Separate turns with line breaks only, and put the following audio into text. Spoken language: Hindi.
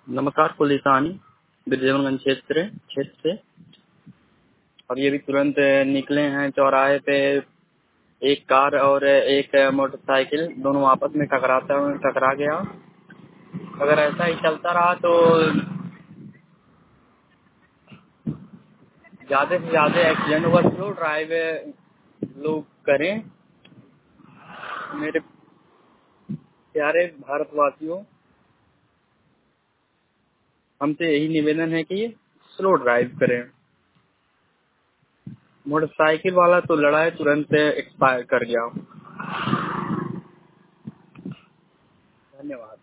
नमस्कार, पुलिस आनी बिरजेवनगंज क्षेत्र से। और ये भी तुरंत निकले हैं चौराहे पे। एक कार और एक मोटरसाइकिल दोनों आपस में टकरा गया। अगर ऐसा ही चलता रहा तो ज्यादा से ज्यादा एक्सीडेंट होगा। स्लो ड्राइव लोग करें। मेरे प्यारे भारतवासियों, हमसे यही निवेदन है कि स्लो ड्राइव करें। मोटरसाइकिल वाला तो लड़ा है, तुरंत एक्सपायर कर गया। धन्यवाद।